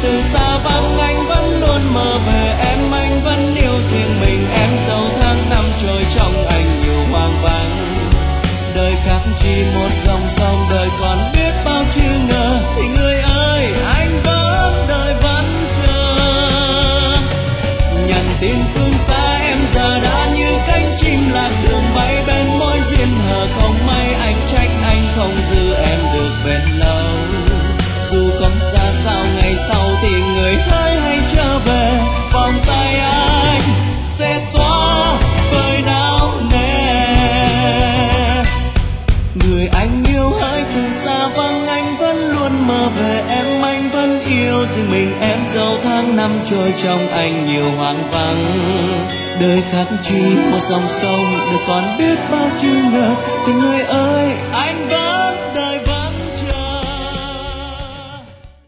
từ xa vắng anh vẫn luôn mơ về em, anh vẫn yêu riêng mình em. Dẫu tháng năm trôi trong anh nhiều hoang vắng, đời khác chỉ một dòng sông, đời còn biết bao chữ ngờ. Thì người ơi anh vẫn đợi vẫn chờ, nhận tin phương xa em giờ đã như cánh chim lạc đường bay bên môi duyên hờ. Không may anh trách anh không giữ em được bền lâu, dù còn xa sao ngày sau thì người hỡi hãy trở về. Vòng tay anh sẽ xóa vơi não nề, người anh yêu hỡi từ xa vắng anh vẫn luôn mơ về em, anh vẫn yêu riêng mình em. Dẫu tháng năm trôi trong anh nhiều hoang vắng, đời khác chỉ một dòng sông, đời còn biết bao chữ ngờ. Thì người ơi anh vẫn